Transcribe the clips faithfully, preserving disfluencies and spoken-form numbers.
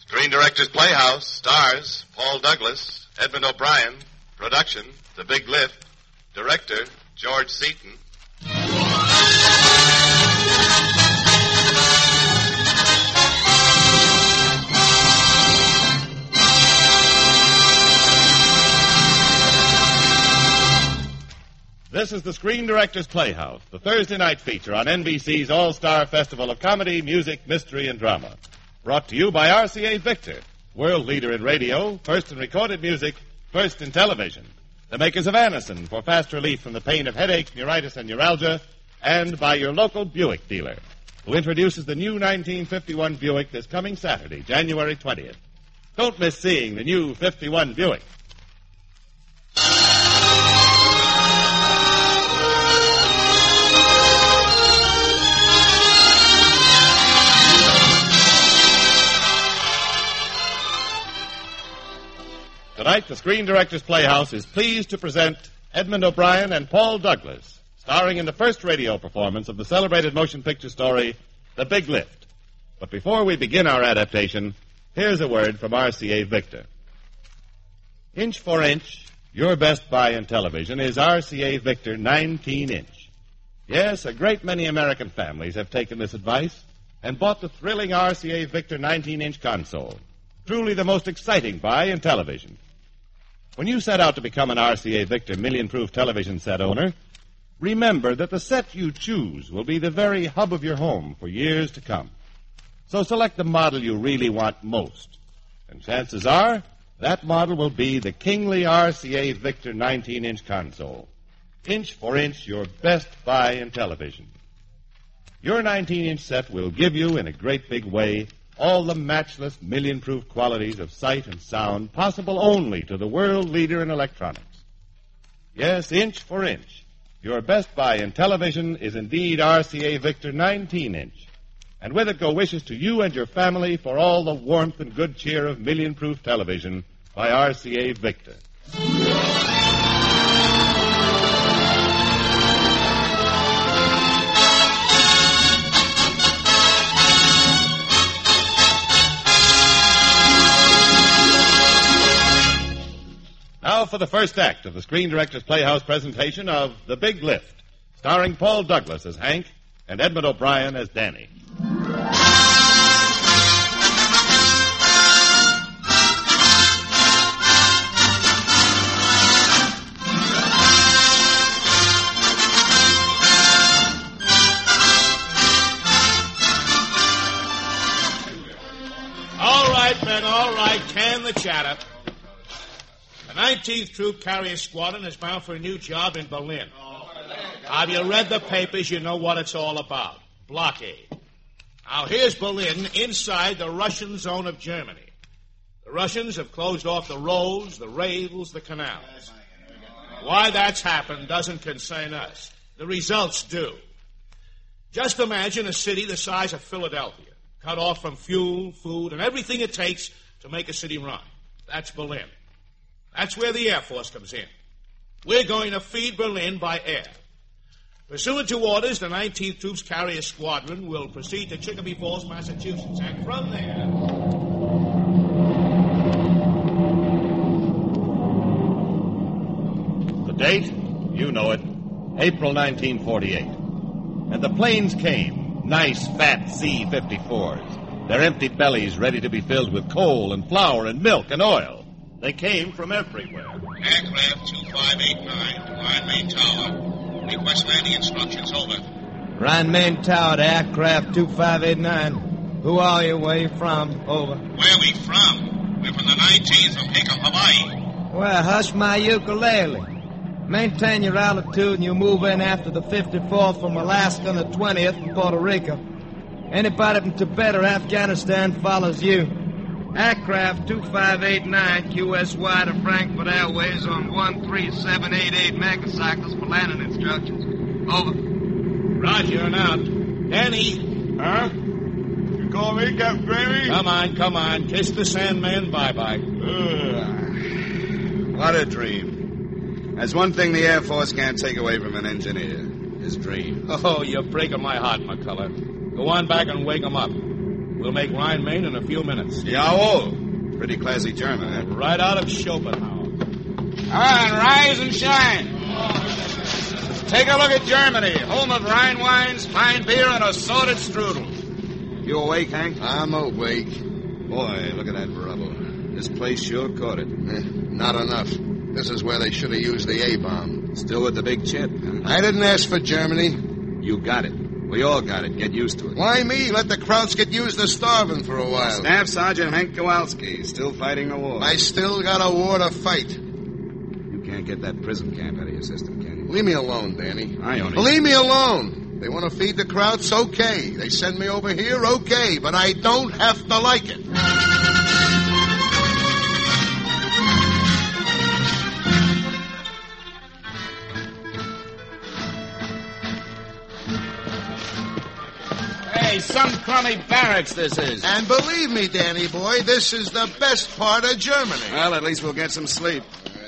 Screen Directors Playhouse stars Paul Douglas, Edmund O'Brien. Production, The Big Lift. Director, George Seaton. This is the Screen Directors Playhouse, the Thursday night feature on N B C's All-Star Festival of Comedy, Music, Mystery, and Drama. Brought to you by R C A Victor, world leader in radio, first in recorded music, first in television. The makers of Anacin for fast relief from the pain of headaches, neuritis, and neuralgia, and by your local Buick dealer, who introduces the new nineteen fifty-one Buick this coming Saturday, January twentieth. Don't miss seeing the new fifty-one Buick. Tonight, the Screen Directors Playhouse is pleased to present Edmund O'Brien and Paul Douglas, starring in the first radio performance of the celebrated motion picture story, The Big Lift. But before we begin our adaptation, here's a word from R C A Victor. Inch for inch, your best buy in television is R C A Victor nineteen inch. Yes, a great many American families have taken this advice and bought the thrilling R C A Victor nineteen inch console. Truly the most exciting buy in television. When you set out to become an R C A Victor million-proof television set owner, remember that the set you choose will be the very hub of your home for years to come. So select the model you really want most. And chances are, that model will be the kingly R C A Victor nineteen inch console. Inch for inch, your best buy in television. Your nineteen inch set will give you, in a great big way, all the matchless million-proof qualities of sight and sound possible only to the world leader in electronics. Yes, inch for inch, your best buy in television is indeed R C A Victor nineteen inch. And with it go wishes to you and your family for all the warmth and good cheer of million-proof television by R C A Victor. Now for the first act of the Screen Directors Playhouse presentation of The Big Lift, starring Paul Douglas as Hank and Edmund O'Brien as Danny. All right, men, all right, can the chatter. The nineteenth Troop Carrier Squadron is bound for a new job in Berlin. Have you read the papers? You know what it's all about. Blockade. Now, here's Berlin inside the Russian zone of Germany. The Russians have closed off the roads, the rails, the canals. Why that's happened doesn't concern us. The results do. Just imagine a city the size of Philadelphia, cut off from fuel, food, and everything it takes to make a city run. That's Berlin. That's where the Air Force comes in. We're going to feed Berlin by air. Pursuant to orders, the nineteenth Troops Carrier Squadron will proceed to Chicopee Falls, Massachusetts, and from there... The date? You know it. April nineteen forty-eight. And the planes came. Nice, fat C fifty-fours. Their empty bellies ready to be filled with coal and flour and milk and oil. They came from everywhere. Aircraft two five eight nine to Rhine Main Tower. Request landing instructions, over. Rhine Main Tower to aircraft two five eight nine. Who are you? Where you from? Over. Where we from? We're from the nineteenth from Hickam, Hawaii. Well, hush my ukulele. Maintain your altitude and you move in after the fifty-fourth from Alaska and the twentieth from Puerto Rico. Anybody from Tibet or Afghanistan follows you. Aircraft two five eight nine Q S Y to Frankfurt Airways on one three seven eight eight megacycles for landing instructions. Over. Roger, and out. Danny. Huh? You call me, Captain Gravy? Come on, come on. Kiss the Sandman bye-bye. Uh, what a dream. There's one thing the Air Force can't take away from an engineer. His dream. Oh, you're breaking my heart, McCullough. Go on back and wake him up. We'll make Rhine, Main in a few minutes. Jawohl. Pretty classy German, eh? Right out of Schopenhauer. Come on, rise and shine. Take a look at Germany, home of Rhine wines, fine beer, and assorted strudel. You awake, Hank? I'm awake. Boy, look at that rubble. This place sure caught it. Eh, not enough. This is where they should have used the A-bomb. Still with the big chip, huh? I didn't ask for Germany. You got it. We all got it. Get used to it. Why me? Let the Krauts get used to starving for a while. Staff Sergeant Hank Kowalski, still fighting the war. I still got a war to fight. You can't get that prison camp out of your system, can you? Leave me alone, Danny. I only... Leave me alone. They want to feed the Krauts, okay. They send me over here, okay. But I don't have to like it. Hey, some crummy barracks this is. And believe me, Danny boy, this is the best part of Germany. Well, at least we'll get some sleep.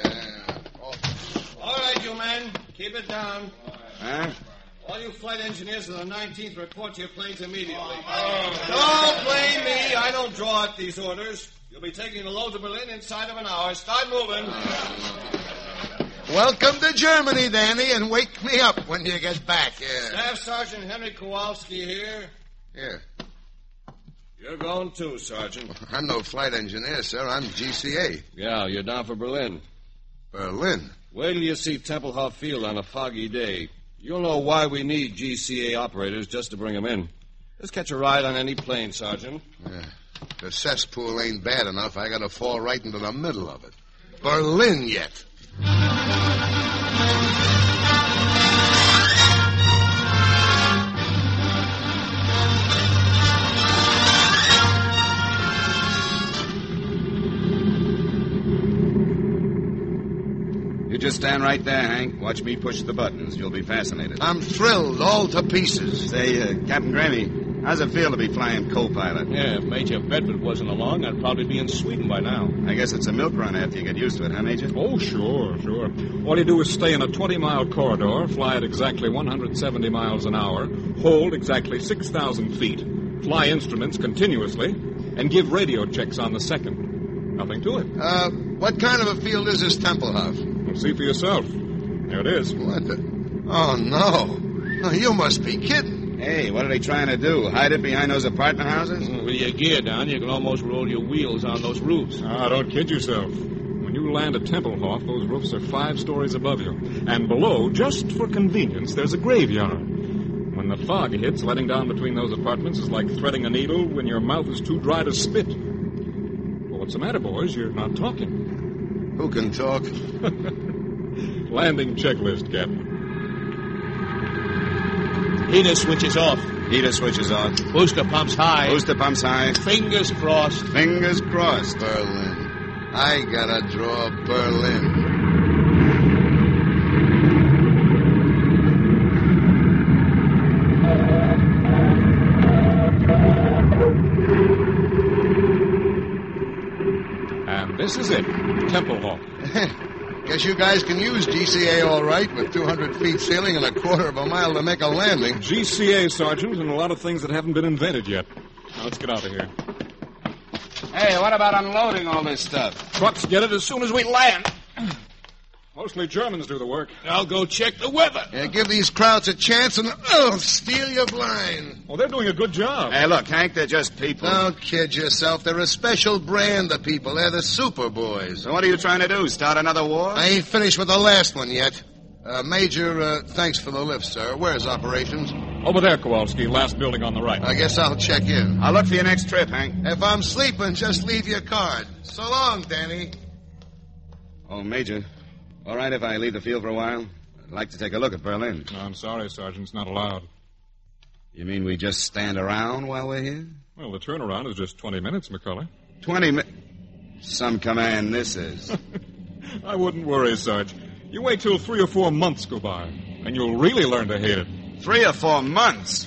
All right, you men. Keep it down. Huh? All you flight engineers of the nineteenth report to your planes immediately. Don't blame me. I don't draw up these orders. You'll be taking the load to Berlin inside of an hour. Start moving. Welcome to Germany, Danny, and wake me up when you get back. Yeah. Staff Sergeant Henry Kowalski here. Yeah. You're going too, Sergeant. I'm no flight engineer, sir. I'm G C A. Yeah, you're down for Berlin. Berlin? Wait till you see Tempelhof Field on a foggy day. You'll know why we need G C A operators just to bring them in. Just catch a ride on any plane, Sergeant. Yeah. The cesspool ain't bad enough. I gotta fall right into the middle of it. Berlin yet. You just stand right there, Hank. Watch me push the buttons. You'll be fascinated. I'm thrilled all to pieces. Say, uh, Captain Grammy, how's it feel to be flying co-pilot? Yeah, if Major Bedford wasn't along, I'd probably be in Sweden by now. I guess it's a milk run after you get used to it, huh, Major? Oh, sure, sure. All you do is stay in a twenty-mile corridor, fly at exactly one hundred seventy miles an hour, hold exactly six thousand feet, fly instruments continuously, and give radio checks on the second. Nothing to it. Uh, what kind of a field is this Tempelhof? Well, see for yourself. There it is. What the... Oh, no. Oh, you must be kidding. Hey, what are they trying to do? Hide it behind those apartment houses? With your gear down, you can almost roll your wheels on those roofs. Ah, don't kid yourself. When you land at Tempelhof, those roofs are five stories above you. And below, just for convenience, there's a graveyard. When the fog hits, letting down between those apartments is like threading a needle when your mouth is too dry to spit. Well, what's the matter, boys? You're not talking. Who can talk? Landing checklist, Captain. Heater switches off. Heater switches off. Booster pumps high. Booster pumps high. Fingers crossed. Fingers crossed. Berlin. I gotta draw Berlin. And this is it, Tempelhof. Guess you guys can use G C A all right with two hundred feet ceiling and a quarter of a mile to make a landing. G C A, Sergeant, and a lot of things that haven't been invented yet. Now, let's get out of here. Hey, what about unloading all this stuff? Trucks get it as soon as we land. Mostly Germans do the work. I'll go check the weather. Yeah, give these crowds a chance and, oh, steal your blind. Well, they're doing a good job. Hey, look, Hank, they're just people. Don't kid yourself. They're a special brand of people. They're the super boys. So what are you trying to do, start another war? I ain't finished with the last one yet. Uh, Major, uh, thanks for the lift, sir. Where's operations? Over there, Kowalski, last building on the right. I guess I'll check in. I'll look for your next trip, Hank. If I'm sleeping, just leave your card. So long, Danny. Oh, Major, all right if I leave the field for a while? I'd like to take a look at Berlin. No, I'm sorry, Sergeant. It's not allowed. You mean we just stand around while we're here? Well, the turnaround is just twenty minutes, McCullough. Twenty minutes? Some command this is. I wouldn't worry, Sarge. You wait till three or four months go by, and you'll really learn to hate it. Three or four months?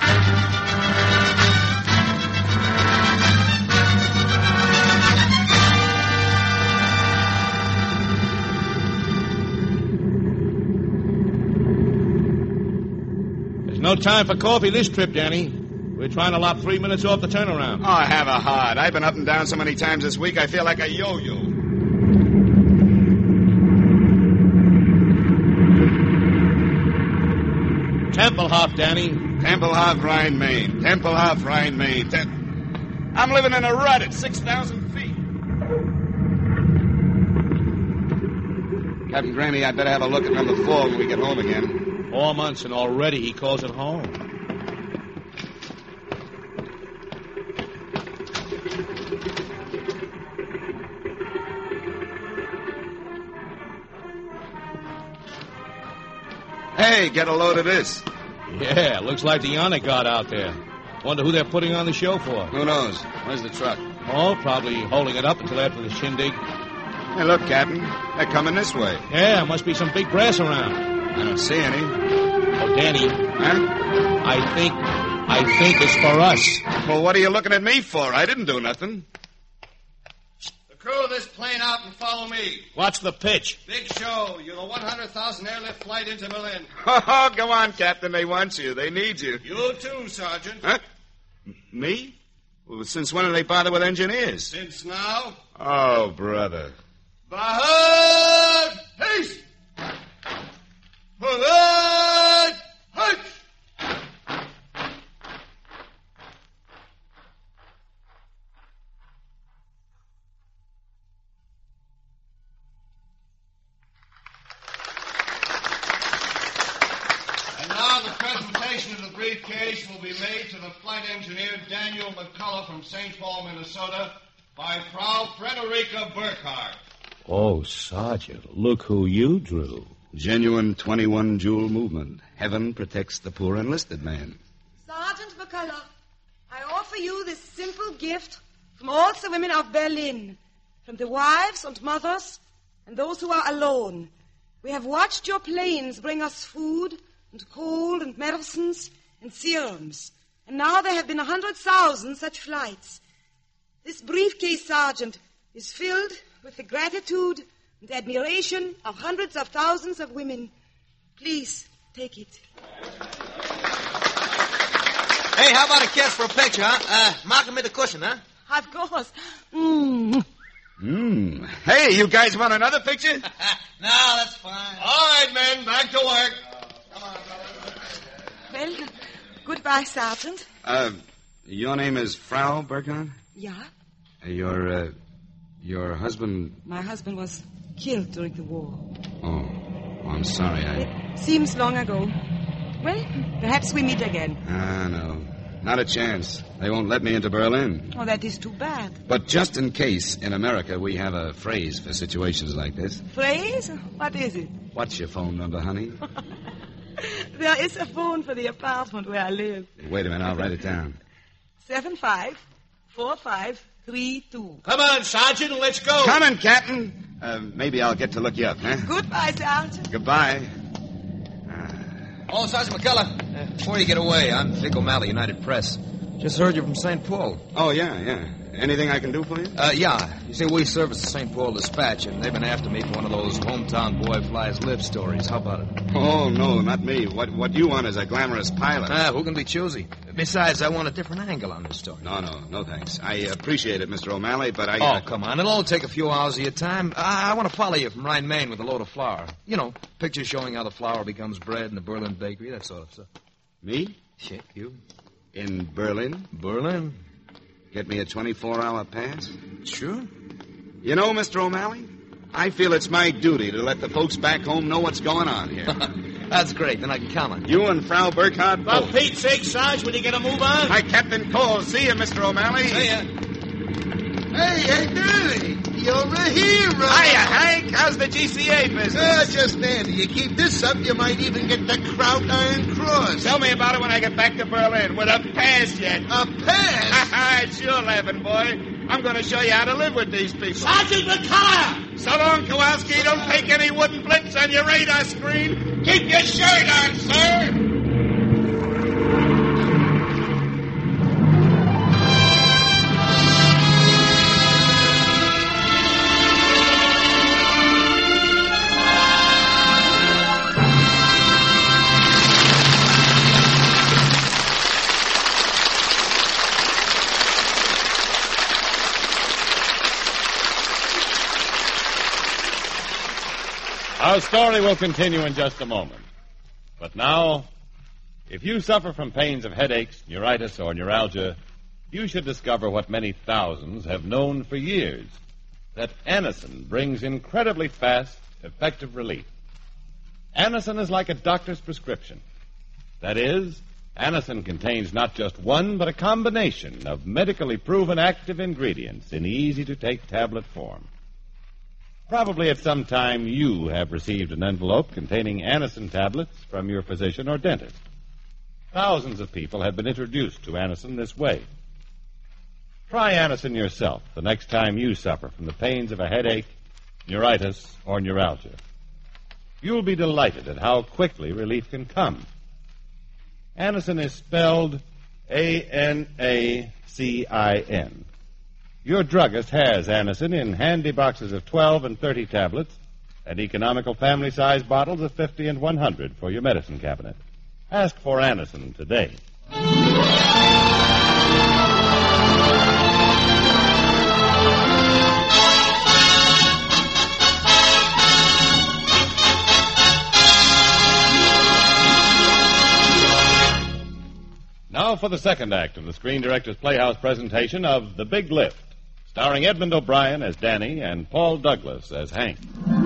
There's no time for coffee this trip, Danny. We're trying to lop three minutes off the turnaround. Oh, have a heart. I've been up and down so many times this week, I feel like a yo-yo. Tempelhof, Danny. Tempelhof, Rhine, Maine. Tempelhof, Rhine, Maine. Tem- I'm living in a rut at six thousand feet. Captain Granny, I'd better have a look at number four when we get home again. Four months and already he calls it home. Hey, get a load of this. Yeah, looks like the honor guard out there. Wonder who they're putting on the show for. Who knows? Where's the truck? Oh, probably holding it up until after the shindig. Hey, look, Captain. They're coming this way. Yeah, must be some big brass around. I don't see any. Oh, Danny. Huh? I think, I think it's for us. Well, what are you looking at me for? I didn't do nothing. Crew this plane out and follow me. What's the pitch? Big show. You're the one hundred thousand airlift flight into Berlin. Oh, go on, Captain. They want you. They need you. You too, Sergeant. Huh? Me? Well, since when do they bother with engineers? Since now. Oh, brother. Bahad! Haste! Bahad! Haste! Of the briefcase will be made to the flight engineer Daniel McCullough from Saint Paul, Minnesota, by Frau Frederica Burkhardt. Oh, Sergeant, look who you drew. Genuine twenty-one jewel movement. Heaven protects the poor enlisted man. Sergeant McCullough, I offer you this simple gift from all the women of Berlin, from the wives and mothers and those who are alone. We have watched your planes bring us food and coal and medicines and serums. And now there have been a hundred thousand such flights. This briefcase, Sergeant, is filled with the gratitude and admiration of hundreds of thousands of women. Please, take it. Hey, how about a kiss for a picture, huh? Uh, mark him with the cushion, huh? Of course. Mmm. Mmm. Hey, you guys want another picture? No, that's fine. All right, men, back to work. Well, goodbye, Sergeant. Uh, your name is Frau Burkhardt? Yeah? Uh, your, uh, your husband... My husband was killed during the war. Oh, oh I'm sorry, I... It seems long ago. Well, perhaps we meet again. Ah, no. Not a chance. They won't let me into Berlin. Oh, that is too bad. But just in case, in America, we have a phrase for situations like this. Phrase? What is it? What's your phone number, honey? There is a phone for the apartment where I live. Wait a minute, I'll write it down. Seven five four five three two. Come on, Sergeant, and let's go. Coming, Captain. Uh, maybe I'll get to look you up, huh? Goodbye, Sergeant. Goodbye. Oh, Sergeant McCullough, uh, before you get away, I'm Vic O'Malley, United Press. Just heard you from Saint Paul. Oh, yeah, yeah. Anything I can do for you? Uh, yeah. You see, we service the Saint Paul Dispatch, and they've been after me for one of those hometown boy flies live stories. How about it? Oh, no, not me. What what you want is a glamorous pilot. Ah, who can be choosy? Besides, I want a different angle on this story. No, no, no thanks. I appreciate it, Mister O'Malley, but I... Oh, uh, come on. It'll only take a few hours of your time. I, I want to follow you from Rhine, Maine with a load of flour. You know, pictures showing how the flour becomes bread in the Berlin bakery, that sort of stuff. Me? Shit, you? In Berlin? Berlin? Get me a twenty-four hour pass? Sure. You know, Mister O'Malley, I feel it's my duty to let the folks back home know what's going on here. That's great. Then I can count on you. You and Frau Burkhardt For both. Pete's sake, Sarge, will you get a move on? Hi, Captain Cole. See you, Mister O'Malley. See ya. Hey, hey, Billy. You're a hero. Hiya, Hank. How's the G C A business? Uh, just dandy. You keep this up, you might even get the Kraut Iron Cross. Tell me about it when I get back to Berlin with a pass yet. A pass? Sure, laughing, boy. I'm going to show you how to live with these people. Sergeant McCullough! So long, Kowalski. Don't take any wooden blips on your radar screen. Keep your shirt on, sir. Our story will continue in just a moment. But now, if you suffer from pains of headaches, neuritis, or neuralgia, you should discover what many thousands have known for years, that Anacin brings incredibly fast, effective relief. Anacin is like a doctor's prescription. That is, Anacin contains not just one, but a combination of medically proven active ingredients in easy-to-take tablet form. Probably at some time you have received an envelope containing Anacin tablets from your physician or dentist. Thousands of people have been introduced to Anacin this way. Try Anacin yourself the next time you suffer from the pains of a headache, neuritis, or neuralgia. You'll be delighted at how quickly relief can come. Anacin is spelled A N A C I N. Your druggist has Anacin in handy boxes of twelve and thirty tablets and economical family-size bottles of fifty and one hundred for your medicine cabinet. Ask for Anacin today. Now for the second act of the Screen Directors Playhouse presentation of The Big Lift, starring Edmund O'Brien as Danny and Paul Douglas as Hank.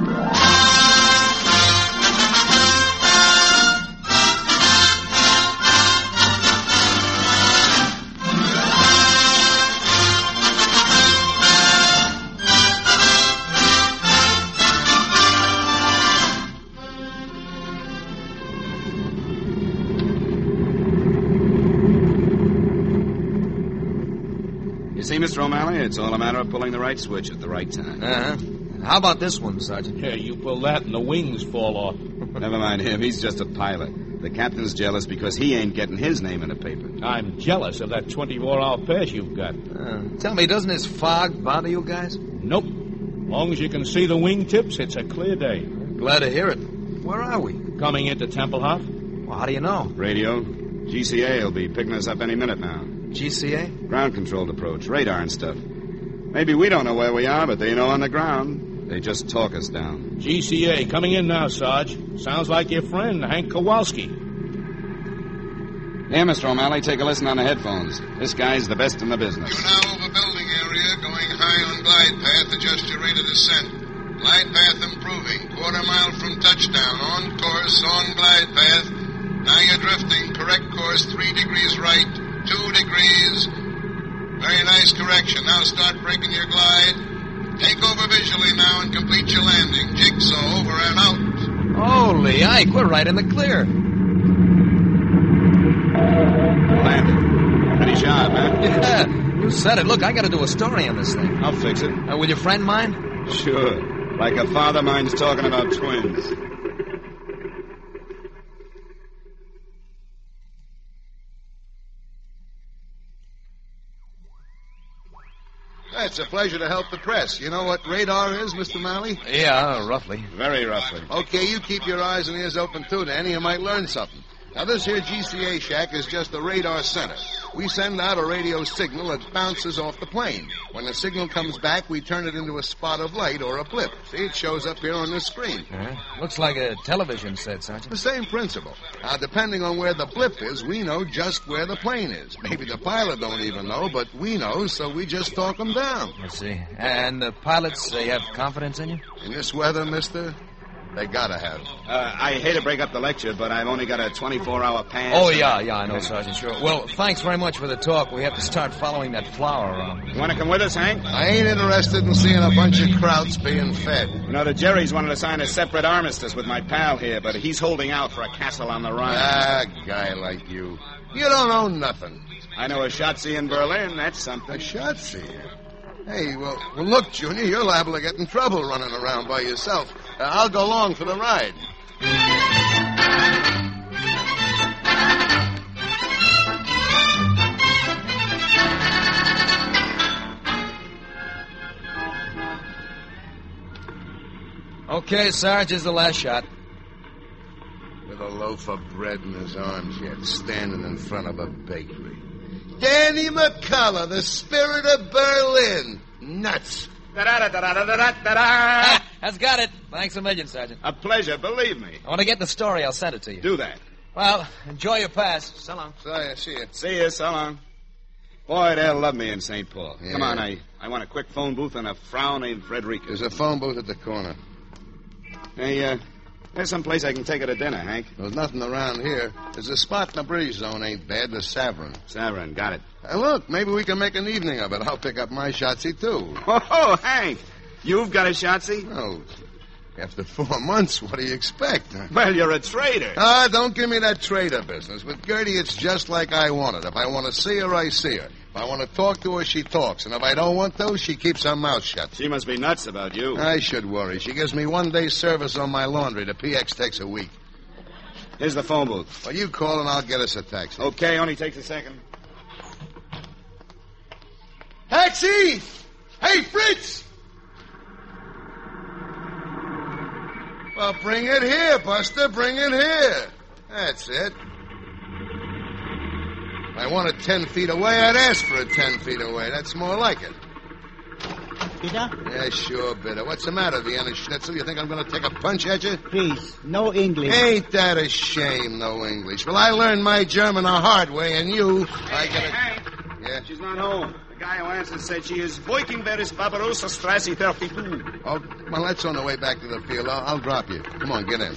See, Mister O'Malley, it's all a matter of pulling the right switch at the right time. Uh-huh. How about this one, Sergeant? Yeah, you pull that and the wings fall off. Never mind him. He's just a pilot. The captain's jealous because he ain't getting his name in the paper. I'm jealous of that twenty-four hour pass you've got. Uh, tell me, doesn't this fog bother you guys? Nope. As long as you can see the wingtips, it's a clear day. Glad to hear it. Where are we? Coming into Templehoff. Well, how do you know? Radio. G C A will be picking us up any minute now. G C A? Ground-controlled approach, radar and stuff. Maybe we don't know where we are, but they know on the ground. They just talk us down. G C A, coming in now, Sarge. Sounds like your friend, Hank Kowalski. Here, Mister O'Malley, take a listen on the headphones. This guy's the best in the business. You're now over building area, going high on glide path. Adjust your rate of descent. Glide path improving. Quarter mile from touchdown. On course, on glide path. Now you're drifting. Correct course, three degrees right. Two degrees. Very nice correction. Now start breaking your glide. Take over visually now and complete your landing. Jigsaw over and out. Holy Ike, we're right in the clear. Landed. Pretty sharp, huh? Yeah, you said it. Look, I got to do a story on this thing. I'll fix it. Uh, will your friend mind? Sure. Like a father minds talking about twins. It's a pleasure to help the press. You know what radar is, Mister Malley? Yeah, roughly. Very roughly. Okay, you keep your eyes and ears open, too, Danny. You might learn something. Now, this here G C A shack is just the radar center. We send out a radio signal that bounces off the plane. When the signal comes back, we turn it into a spot of light or a blip. See, it shows up here on this screen. Uh-huh. Looks like a television set, Sergeant. The same principle. Now, depending on where the blip is, we know just where the plane is. Maybe the pilot don't even know, but we know, so we just talk them down. I see. And the pilots, they have confidence in you? In this weather, mister, they gotta have. Uh, I hate to break up the lecture, but I've only got a twenty-four hour pass. Oh, yeah, yeah, I know, Sergeant, sure. Well, thanks very much for the talk. We have to start following that flower around. You want to come with us, Hank? I ain't interested in seeing a bunch of krauts being fed. You know, the Jerry's wanted to sign a separate armistice with my pal here, but he's holding out for a castle on the Rhine. Ah, guy like you. You don't own nothing. I know a Schatzi in Berlin. That's something. A Schatzi? Hey, well, well, look, Junior, you're liable to get in trouble running around by yourself. Uh, I'll go along for the ride. Okay, Sarge, is the last shot. With a loaf of bread in his arms yet, standing in front of a bakery. Danny McCullough, the spirit of Berlin. Nuts. Da-da-da-da-da-da-da-da. That's got it. Thanks a million, Sergeant. A pleasure, believe me. I want to get the story. I'll send it to you. Do that. Well, enjoy your pass. So long. So, I see you. See you, so long. Boy, they'll love me in Saint Paul. Yeah. Come on, I, I want a quick phone booth and a frau named Frederica. There's a phone booth at the corner. Hey, uh, there's some place I can take her to dinner, Hank. There's nothing around here. There's a spot in the breeze zone ain't bad. The Savern. Savern, got it. Hey, look, maybe we can make an evening of it. I'll pick up my shotzi, too. Oh, Hank, you've got a shotzi? Oh, after four months, what do you expect? Huh? Well, you're a traitor. Ah, don't give me that trader business. With Gertie, it's just like I want it. If I want to see her, I see her. If I want to talk to her, she talks. And if I don't want to, she keeps her mouth shut. She must be nuts about you. I should worry. She gives me one day's service on my laundry. The P X takes a week. Here's the phone booth. Well, you call and I'll get us a taxi. Okay, only takes a second. Taxi! Hey, Fritz! Well, bring it here, Buster. Bring it here. That's it. If I want it ten feet away, I'd ask for it ten feet away. That's more like it. Bitter? Yeah, sure, bitter. What's the matter, Vienna Schnitzel? You think I'm going to take a punch at you? Please, no English. Ain't that a shame, no English? Well, I learned my German the hard way, and you... I Hey, get Hank. Yeah? She's not home. The guy who answered said she is Voikenberg's Barbarossa Strasse thirty-two. Oh, well, that's on the way back to the field. I'll, I'll drop you. Come on, get in.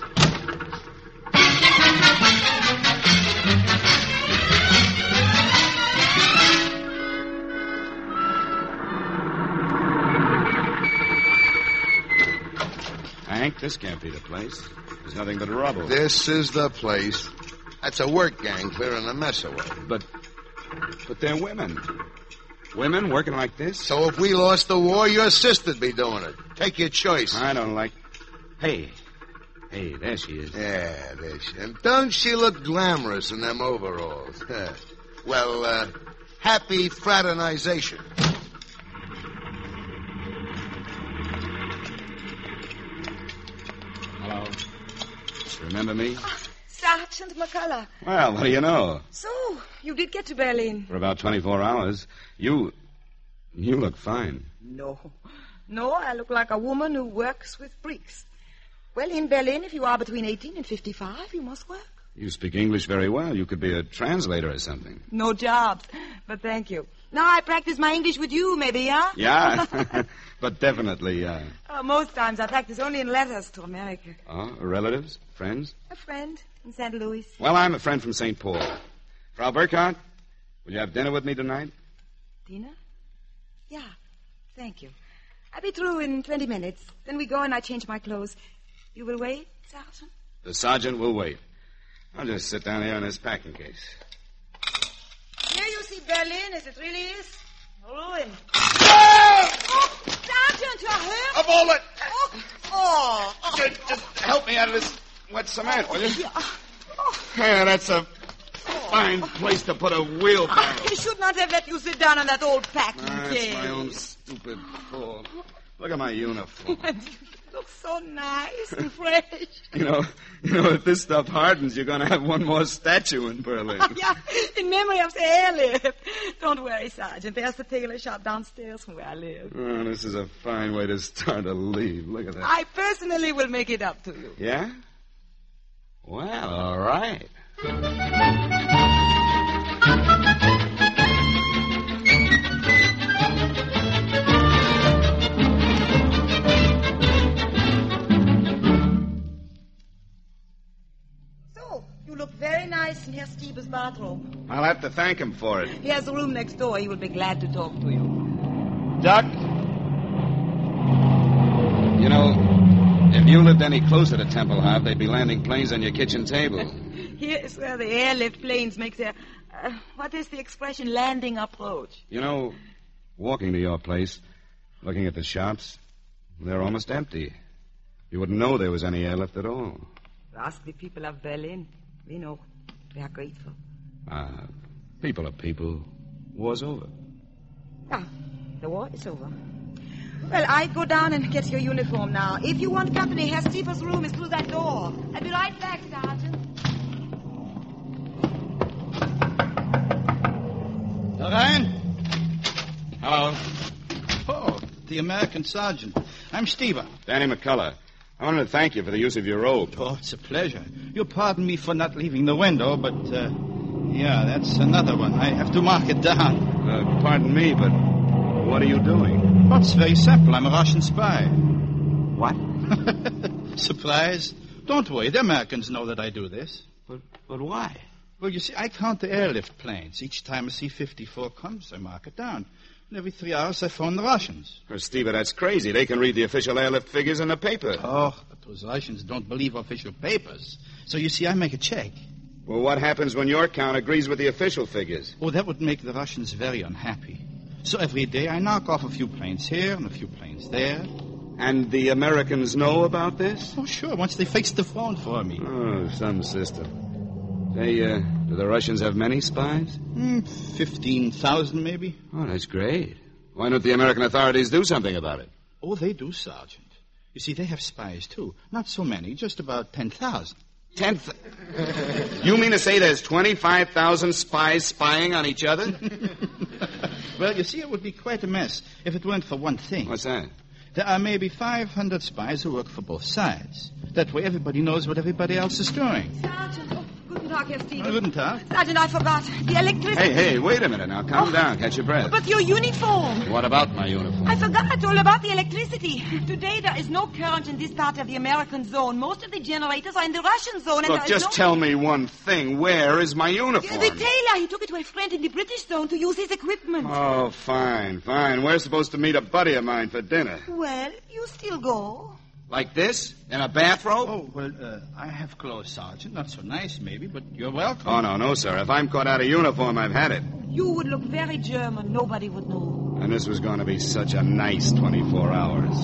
Hank, this can't be the place. There's nothing but rubble. This is the place. That's a work gang clearing the mess away. But, but they're women. Women working like this? So if we lost the war, your sister'd be doing it. Take your choice. I don't like... Hey. Hey, there she is. Yeah, there she is. And don't she look glamorous in them overalls? Well, uh, happy fraternization. Hello. Remember me? Oh, Sergeant McCullough. Well, what do you know? So, you did get to Berlin. For about twenty-four hours. You... You look fine. No. No, I look like a woman who works with bricks. Well, in Berlin, if you are between eighteen and fifty-five, you must work. You speak English very well. You could be a translator or something. No jobs, but thank you. Now I practice my English with you, maybe, huh? Yeah, but definitely, uh... Uh, most times I practice only in letters to America. Oh, relatives? Friends? A friend in Saint Louis. Well, I'm a friend from Saint Paul. Frau Burkhardt, will you have dinner with me tonight? Dinner? Yeah, thank you. I'll be through in twenty minutes. Then we go and I change my clothes. You will wait, Sergeant? The sergeant will wait. I'll just sit down here in this packing case. Here you see Berlin as it really is. Ruin. Oh, Sergeant, you're hurt? A bullet! Oh, oh, oh. Just, just help me out of this wet cement, will you? Yeah. Oh. Yeah, that's a fine place to put a wheelbarrow. I should not have let you sit down on that old packing That's case. my own stupid fault. Look at my uniform. You look so nice and fresh. You know, you know, if this stuff hardens, you're going to have one more statue in Berlin. Yeah, in memory of the airlift. Don't worry, Sergeant. There's the tailor shop downstairs from where I live. Oh, this is a fine way to start a leave. Look at that. I personally will make it up to you. Yeah? Well, all right. You look very nice in Herr Stiebe's bathrobe. I'll have to thank him for it. He has a room next door. He will be glad to talk to you. Duck? You know, if you lived any closer to Tempelhof, they'd be landing planes on your kitchen table. Here is where the airlift planes make their, uh, what is the expression, landing approach. You know, walking to your place, looking at the shops, they're almost empty. You wouldn't know there was any airlift at all. Ask the people of Berlin. We know. We are grateful. Ah, uh, people are people. War's over. Yeah, the war is over. Well, I go down and get your uniform now. If you want company, Herr Stiefer's room is through that door. I'll be right back, Sergeant. Rein? Hello. Oh, the American sergeant. I'm Stever. Danny McCullough. I wanted to thank you for the use of your robe. Oh, it's a pleasure. You'll pardon me for not leaving the window, but, uh, yeah, that's another one. I have to mark it down. Uh, pardon me, but what are you doing? Well, it's very simple. I'm a Russian spy. What? Surprise? Don't worry. The Americans know that I do this. But, but why? Well, you see, I count the airlift planes. Each time a C fifty-four comes, I mark it down. And every three hours, I phone the Russians. Oh, Steve, that's crazy. They can read the official airlift figures in the paper. Oh, but those Russians don't believe official papers. So, you see, I make a check. Well, what happens when your count agrees with the official figures? Oh, that would make the Russians very unhappy. So every day, I knock off a few planes here and a few planes there. And the Americans know about this? Oh, sure, once they fix the phone for me. Oh, some system. Hey, uh, do the Russians have many spies? Mm, fifteen thousand, maybe. Oh, that's great. Why don't the American authorities do something about it? Oh, they do, Sergeant. You see, they have spies, too. Not so many, just about ten thousand. Ten th- You mean to say there's twenty-five thousand spies spying on each other? Well, you see, it would be quite a mess if it weren't for one thing. What's that? There are maybe five hundred spies who work for both sides. That way everybody knows what everybody else is doing. Sergeant, oh, guten Tag, Herr Stevens. Oh, guten Tag. Sergeant, I forgot. The electricity... Hey, hey, wait a minute now. Calm Oh. down. Catch your breath. But your uniform. What about my uniform? I forgot all about the electricity. Today there is no current in this part of the American zone. Most of the generators are in the Russian zone. And Look, there is just no... tell me one thing. Where is my uniform? The tailor, he took it to a friend in the British zone to use his equipment. Oh, fine, fine. We're supposed to meet a buddy of mine for dinner. Well, you still go. Like this? In a bathrobe? Oh, well, uh, I have clothes, Sergeant. Not so nice, maybe, but you're welcome. Oh, no, no, sir. If I'm caught out of uniform, I've had it. You would look very German. Nobody would know. And this was going to be such a nice twenty-four hours.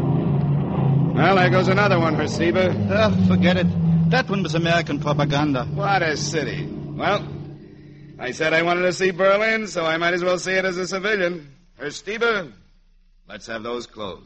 Well, there goes another one for Stever. Oh, forget it. That one was American propaganda. What a city. Well, I said I wanted to see Berlin, so I might as well see it as a civilian. Herr Stever, let's have those clothes.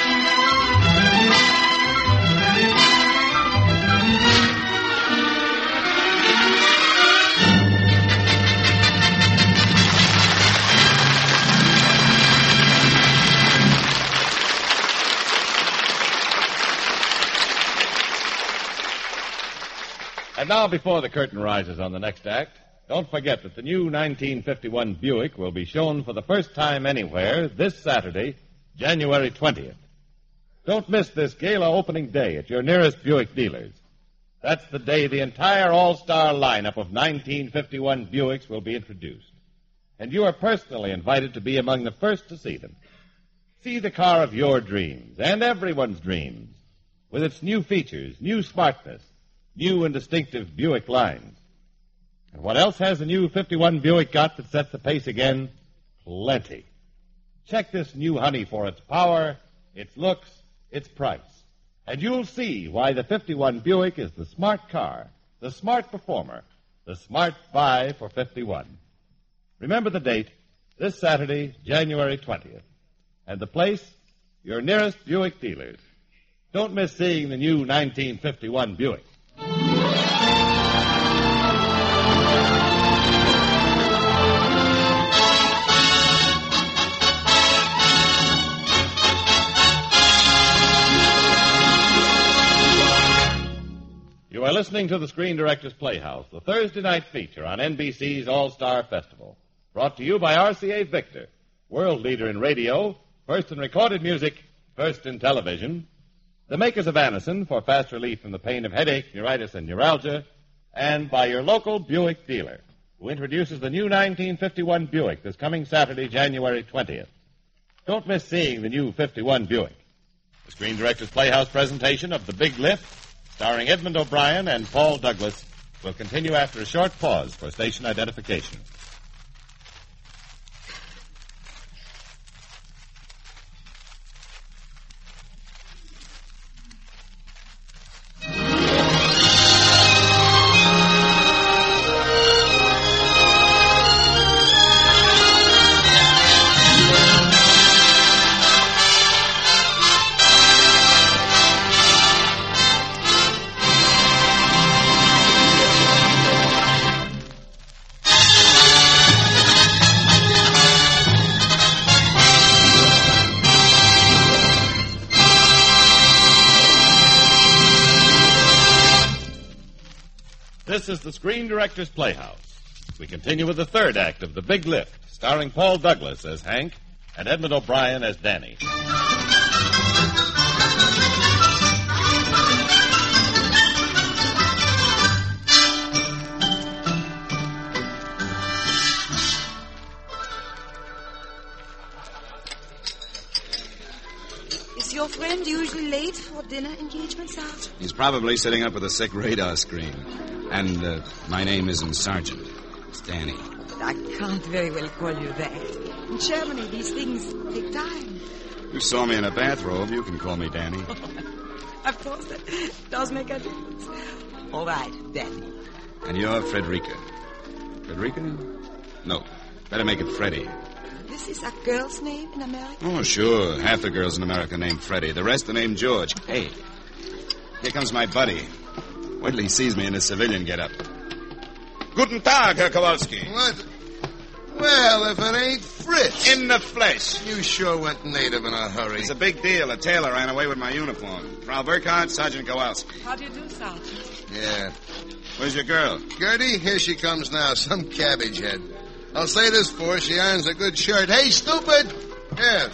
And now, before the curtain rises on the next act, don't forget that the new nineteen fifty-one Buick will be shown for the first time anywhere this Saturday, January twentieth. Don't miss this gala opening day at your nearest Buick dealers. That's the day the entire all-star lineup of nineteen fifty-one Buicks will be introduced. And you are personally invited to be among the first to see them. See the car of your dreams, and everyone's dreams, with its new features, new smartness, new and distinctive Buick lines. And what else has the new fifty-one Buick got that sets the pace again? Plenty. Check this new honey for its power, its looks, its price. And you'll see why the fifty-one Buick is the smart car, the smart performer, the smart buy for fifty-one. Remember the date, this Saturday, January twentieth. And the place, your nearest Buick dealers. Don't miss seeing the new nineteen fifty-one Buick. You are listening to the Screen Directors Playhouse, the Thursday night feature on N B C's All-Star Festival. Brought to you by R C A Victor, world leader in radio, first in recorded music, first in television. The makers of Anacin for fast relief from the pain of headache, neuritis, and neuralgia. And by your local Buick dealer, who introduces the new nineteen fifty-one Buick this coming Saturday, January twentieth. Don't miss seeing the new fifty-one Buick. The Screen Directors Playhouse presentation of The Big Lift, starring Edmund O'Brien and Paul Douglas, will continue after a short pause for station identification. This is the Screen Directors Playhouse. We continue with the third act of The Big Lift, starring Paul Douglas as Hank and Edmund O'Brien as Danny. Is your friend usually late for dinner engagements, Sergeant? He's probably sitting up with a sick radar screen. And uh, my name isn't Sergeant. It's Danny. But I can't very well call you that. In Germany, these things take time. You saw me in a bathrobe. You can call me Danny. Of course, that does make a difference. All right, Danny. And you're Frederica. Frederica? No. Better make it Freddie. This is a girl's name in America? Oh, sure. Half the girls in America named Freddie. The rest are named George. Hey, here comes my buddy. Wait till he sees me in a civilian getup. Guten Tag, Herr Kowalski. What? Well, if it ain't Fritz. In the flesh. You sure went native in a hurry. It's a big deal. A tailor ran away with my uniform. Frau Burkhardt, Sergeant Kowalski. How do you do, Sergeant? Yeah. Where's your girl? Gertie, here she comes now. Some cabbage head. I'll say this for her. She irons a good shirt. Hey, stupid! Here.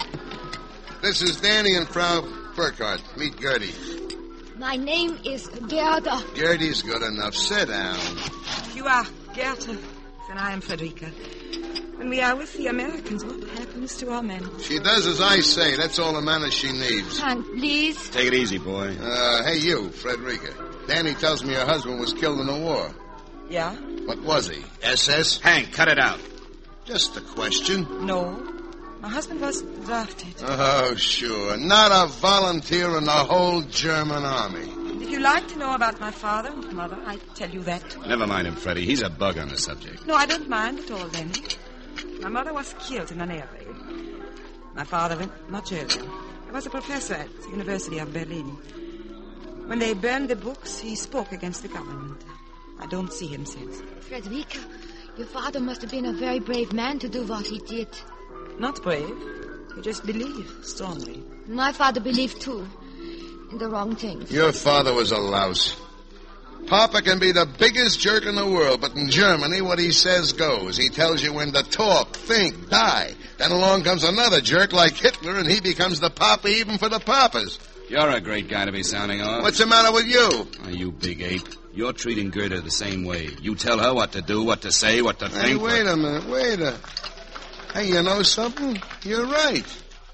This is Danny and Frau Burkhardt. Meet Gertie. My name is Gerda. Gertie's good enough. Sit down. You are Gerda, and I am Frederica. When we are with the Americans, what happens to our men? She does as I say. That's all the manners she needs. Hank, please. Take it easy, boy. Uh, hey, you, Frederica. Danny tells me your husband was killed in the war. Yeah? What was he? S S? Hank, cut it out. Just a question. No. My husband was drafted. Oh, sure. Not a volunteer in the whole German army. If you like to know about my father and mother, I tell you that. Never mind him, Freddie. He's a bug on the subject. No, I don't mind at all, Danny. My mother was killed in an air raid. My father went much earlier. He was a professor at the University of Berlin. When they burned the books, he spoke against the government. I don't see him since. Frederica, your father must have been a very brave man to do what he did. Not brave. He just believed strongly. My father believed, too, in the wrong things. Your father was a louse. Papa can be the biggest jerk in the world, but in Germany, what he says goes. He tells you when to talk, think, die. Then along comes another jerk like Hitler, and he becomes the papa even for the papas. You're a great guy to be sounding off. What's the matter with you? Oh, you big ape. You're treating Gerda the same way. You tell her what to do, what to say, what to think. Hey, wait what... a minute, wait a... Hey, you know something? You're right.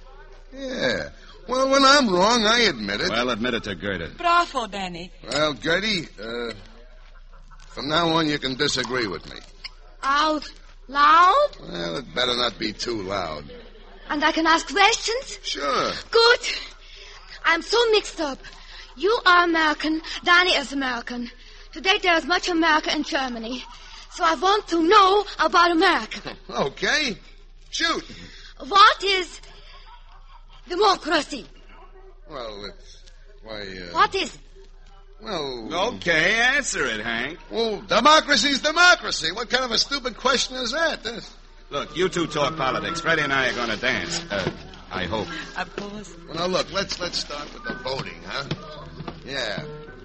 Yeah. Well, when I'm wrong, I admit it. Well, admit it to Gerda. Bravo, Danny. Well, Gertie, uh, from now on you can disagree with me. Out loud? Well, it better not be too loud. And I can ask questions? Sure. Good. I'm so mixed up. You are American, Danny is American. Today there is much America in Germany. So I want to know about America. Okay. Shoot. What is democracy? Well, it's... Why, uh... What is... Well... Okay, answer it, Hank. Well, democracy's democracy. What kind of a stupid question is that? This... Look, you two talk politics. Freddie and I are going to dance. Uh, I hope. Of course. Well, now, look, let's let's start with the voting, huh? Yeah.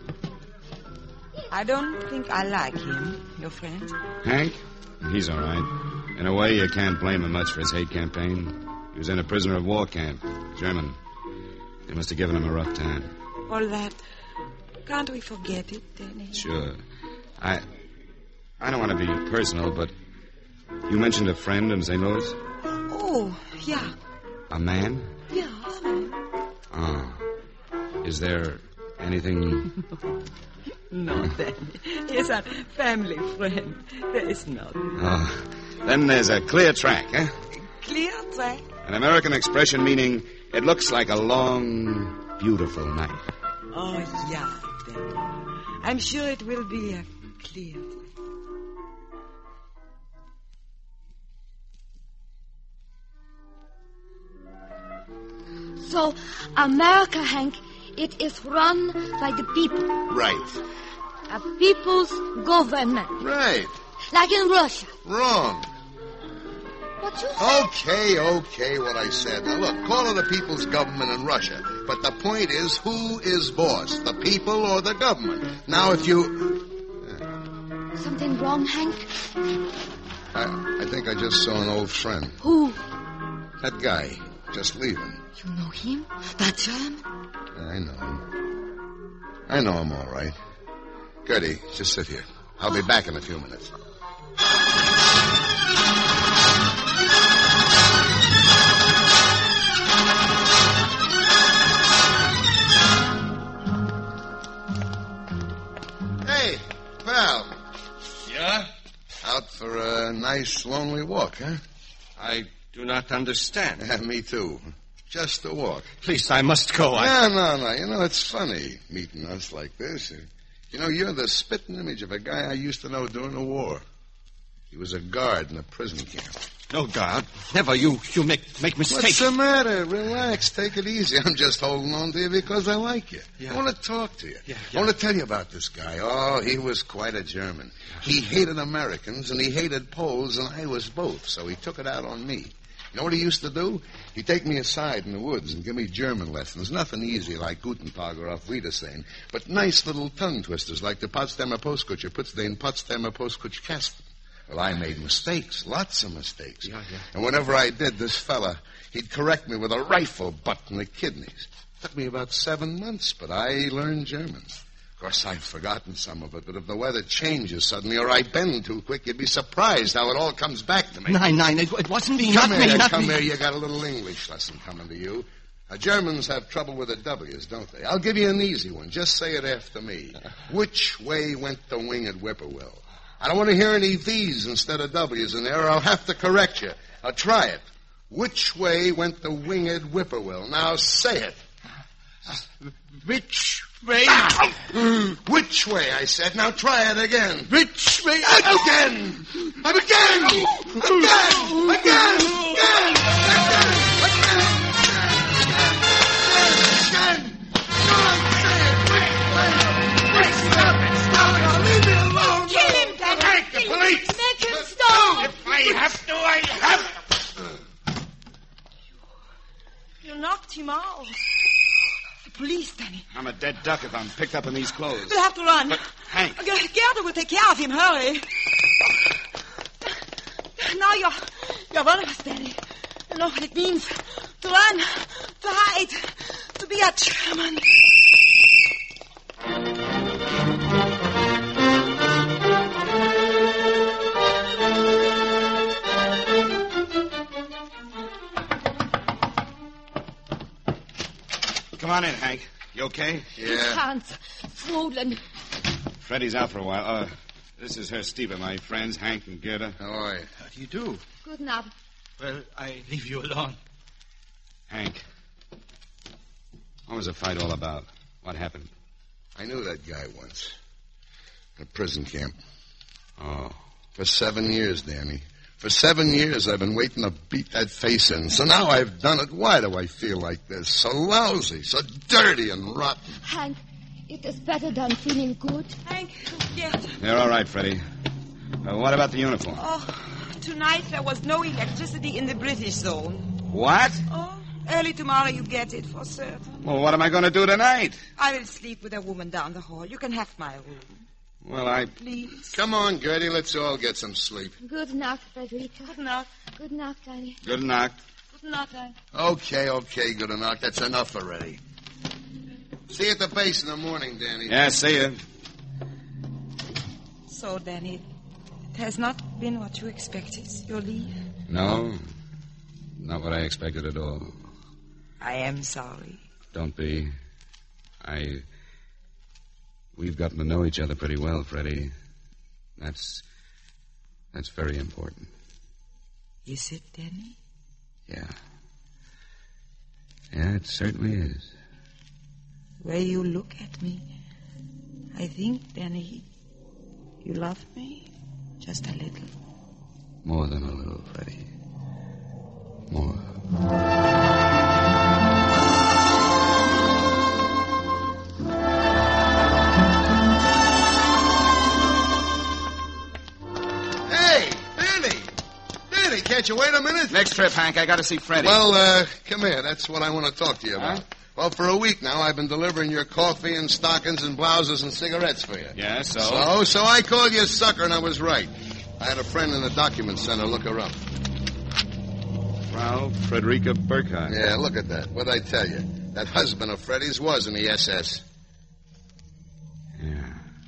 I don't think I like him, your friend. Hank? He's all right. In a way, you can't blame him much for his hate campaign. He was in a prisoner of war camp. German. They must have given him a rough time. All that. Can't we forget it, Danny? Sure. I... I don't want to be personal, but... You mentioned a friend in Saint Louis? Oh, yeah. A man? Yeah. Oh. Is there anything... No, Danny. He's a family friend. There is nothing. Oh. Then there's a clear track, eh? Clear track? An American expression meaning it looks like a long, beautiful night. Oh, yeah, Danny. I'm sure it will be a clear track. So, America, Hank, it is run by the people. Right. A people's government. Right. Like in Russia. Wrong. What you said? Okay, okay, what I said. Now, look, call it the people's government in Russia. But the point is, who is boss, the people or the government? Now, if you... Something wrong, Hank? I, I think I just saw an old friend. Who? That guy, just leaving. You know him? That German? I know him. I know him all right. Gertie, just sit here. I'll be back in a few minutes. Hey, pal. Yeah? Out for a nice, lonely walk, huh? I do not understand. Yeah, me too. Just a walk. Please, I must go. I... No, no, no. You know, it's funny meeting us like this. You know, you're the spitting image of a guy I used to know during the war. He was a guard in a prison camp. No, guard. Never. You you make make mistakes. What's the matter? Relax. Take it easy. I'm just holding on to you because I like you. Yeah. I want to talk to you. Yeah, I yeah. want to tell you about this guy. Oh, he was quite a German. He hated Americans and he hated Poles, and I was both, so he took it out on me. You know what he used to do? He'd take me aside in the woods and give me German lessons. Nothing easy like Guten Tag or Auf Wiedersehen, but nice little tongue twisters like the Potsdamer Postkutscher puts den Potsdamer Postkutschkasten. Well, I made mistakes, lots of mistakes. Yeah, yeah. And whenever I did, this fella, he'd correct me with a rifle butt in the kidneys. Took me about seven months, but I learned German. Of course, I've forgotten some of it, but if the weather changes suddenly or I bend too quick, you'd be surprised how it all comes back to me. Nine, nine. It, it wasn't me. Come not here, me. Not come me. here. You got a little English lesson coming to you. Now, Germans have trouble with the W's, don't they? I'll give you an easy one. Just say it after me. Which way went the winged whippoorwill? I don't want to hear any V's instead of W's in there, or I'll have to correct you. I'll try it. Which way went the winged whippoorwill? Now say it. Which way? Ah! Which way, I said. Now try it again. Which way? Again! Again! Again! Again! Again! Again! Again! Stop it! Stop it! Leave me alone! Kill him, Daddy! Take the police! Make him stop! If I have to, I have to! You knocked him out. The police, Danny. I'm a dead duck if I'm picked up in these clothes. We'll have to run. But, Hank. G- Gerda will take care of him. Hurry. Now you're, you're one of us, Danny. You know what it means. To run, to hide, to be a German. Come on in, Hank. You okay? His hands swollen. Freddie's out for a while. Uh, this is Herr Stieber, my friends, Hank and Gerda. How are you? How do you do? Good night. Well, I leave you alone. Hank, what was the fight all about? What happened? I knew that guy once. In a prison camp. Oh. For seven years, Danny. For seven years I've been waiting to beat that face in. So now I've done it. Why do I feel like this? So lousy, so dirty and rotten. Hank, it is better than feeling good. Hank, Gerda. They're all right, Freddie. Uh, what about the uniform? Oh, tonight there was no electricity in the British zone. What? Oh, early tomorrow you get it for certain. Well, what am I going to do tonight? I will sleep with a woman down the hall. You can have my room. Well, I... Please. Come on, Gertie, let's all get some sleep. Good night, Frederica. Good night. Good night, Danny. Good night. Good night, Danny. Okay, okay, good enough. That's enough already. See you at the base in the morning, Danny. Yeah, see you. So, Danny, it has not been what you expected, your leave? No, not what I expected at all. I am sorry. Don't be. I... We've gotten to know each other pretty well, Freddie. That's... That's very important. Is it, Danny? Yeah. Yeah, it certainly is. The way you look at me, I think, Danny, you love me just a little. More than a little, Freddie. More. Hey, Danny! Danny, can't you wait a minute? Next trip, Hank. I got to see Freddie. Well, uh, come here. That's what I want to talk to you about. Huh? Well, for a week now, I've been delivering your coffee and stockings and blouses and cigarettes for you. Yeah, so? So, so I called you a sucker, and I was right. I had a friend in the document center look her up. Frau Frederica Burkhardt. Yeah, look at that. What'd I tell you? That husband of Freddie's was in the S S. Yeah.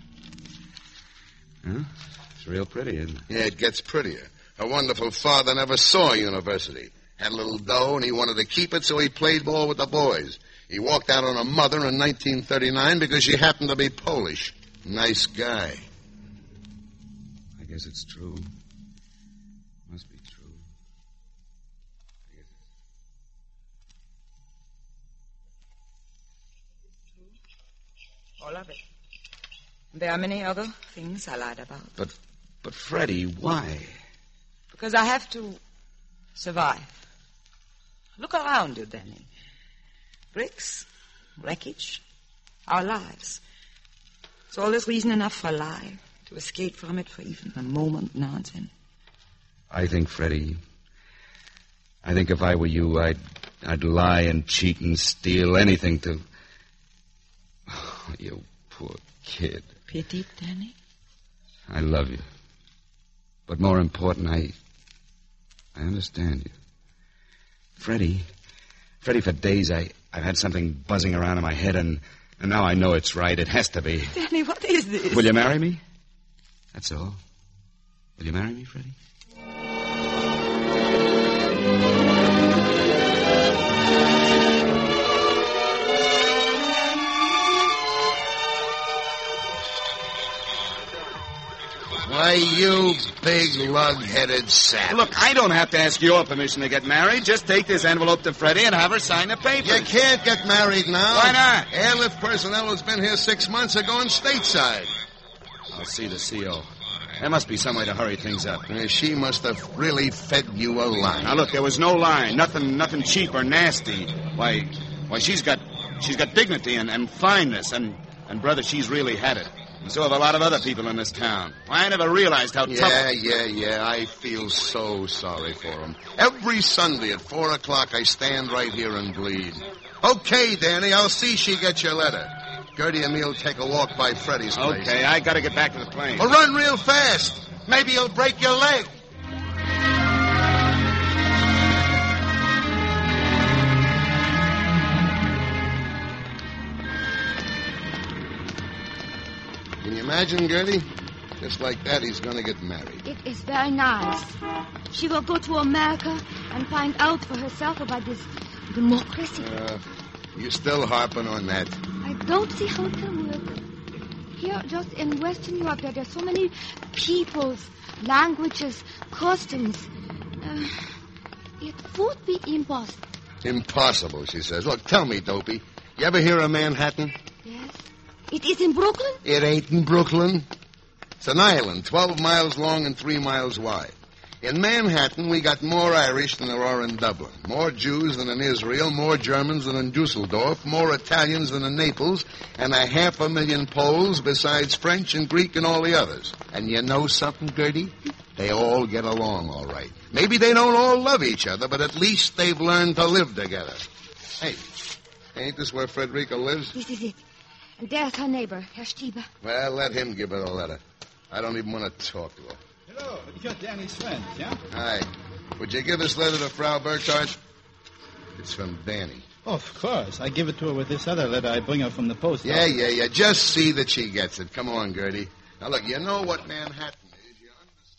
Huh? It's real pretty, isn't it? Yeah, it gets prettier. Her wonderful father never saw university. Had a little dough, and he wanted to keep it, so he played ball with the boys. He walked out on a mother in nineteen thirty-nine because she happened to be Polish. Nice guy. I guess it's true. Must be true. I guess it's... All of it. There are many other things I lied about. But, but Freddie, why? Because I have to survive. Look around you, Danny. Bricks, wreckage, our lives. It's always reason enough for a lie, to escape from it for even a moment now and then. I think, Freddie, I think if I were you, I'd, I'd lie and cheat and steal anything to... Oh, you poor kid. Pity, Danny? I love you. But more important, I... I understand you. Freddie, Freddie, for days I, I've had something buzzing around in my head, and, and now I know it's right. It has to be. Danny, what is this? Will you marry me? That's all. Will you marry me, Freddie? Why, you big lug-headed sap. Look, I don't have to ask your permission to get married. Just take this envelope to Freddie and have her sign the paper. You can't get married now. Why not? Airlift personnel who's been here six months are going stateside. I'll see the C O. There must be some way to hurry things up. Uh, she must have really fed you a line. Now, look, there was no line. Nothing nothing cheap or nasty. Why, why she's got she's got dignity and, and fineness, and, and, brother, she's really had it. And so have a lot of other people in this town. Why, I never realized how yeah, tough... Yeah, yeah, yeah. I feel so sorry for them. Every Sunday at four o'clock, I stand right here and bleed. Okay, Danny, I'll see she gets your letter. Gertie and me'll take a walk by Freddie's place. Okay, I gotta get back to the plane. Well, run real fast. Maybe you'll break your leg. Can you imagine, Gertie? Just like that, he's going to get married. It is very nice. She will go to America and find out for herself about this democracy. Uh, you still harping on that? I don't see how it can work. Here, just in Western Europe, there are so many peoples, languages, customs. Uh, it would be impossible. Impossible, she says. Look, tell me, Dopey. You ever hear of Manhattan? Yes. It is in Brooklyn? It ain't in Brooklyn. It's an island, twelve miles long and three miles wide. In Manhattan, we got more Irish than there are in Dublin, more Jews than in Israel, more Germans than in Dusseldorf, more Italians than in Naples, and a half a million Poles besides French and Greek and all the others. And you know something, Gertie? They all get along all right. Maybe they don't all love each other, but at least they've learned to live together. Hey, ain't this where Frederica lives? This is it. And there's her neighbor, Herr Stieber. Well, let him give her the letter. I don't even want to talk to her. Hello, you're Danny's friend, yeah? Hi. Would you give this letter to Frau Burkhardt? It's from Danny. Oh, of course. I give it to her with this other letter I bring her from the post Yeah, office. yeah, yeah. Just see that she gets it. Come on, Gertie. Now, look, you know what Manhattan is. You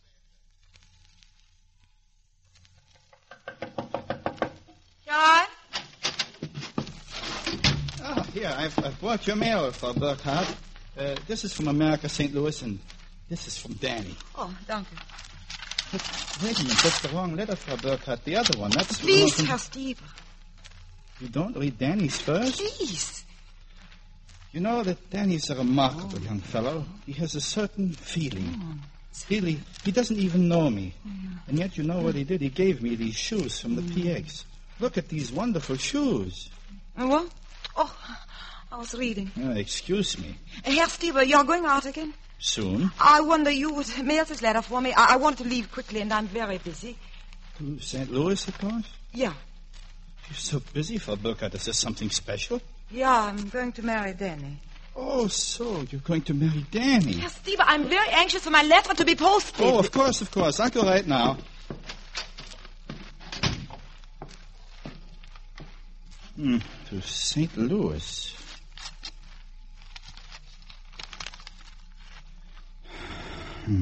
understand. John? Oh, here, I've, I've brought your mail, Frau Burkhardt. Uh, this is from America, Saint Louis, and this is from Danny. Oh, thank you. But wait a minute, that's the wrong letter, Frau Burkhardt. The other one, that's... Please, from... Herr Stieber. You don't read Danny's first? Please. You know that Danny's a remarkable oh. young fellow. He has a certain feeling. Oh. Really, he doesn't even know me. Oh, yeah. And yet you know what he did? He gave me these shoes from the mm. P X. Look at these wonderful shoes. Uh, what? Oh, I was reading. Uh, excuse me. Uh, Herr Stieber, you're going out again? Soon. I wonder you would mail this letter for me. I, I want to leave quickly, and I'm very busy. To Saint Louis, of course? Yeah. You're so busy, Frau Burkhardt. Is there something special? Yeah, I'm going to marry Danny. Oh, so you're going to marry Danny. Yes, Steve, I'm very anxious for my letter to be posted. Oh, of course, of course. I'll go right now. Hmm, to Saint Louis. Hmm.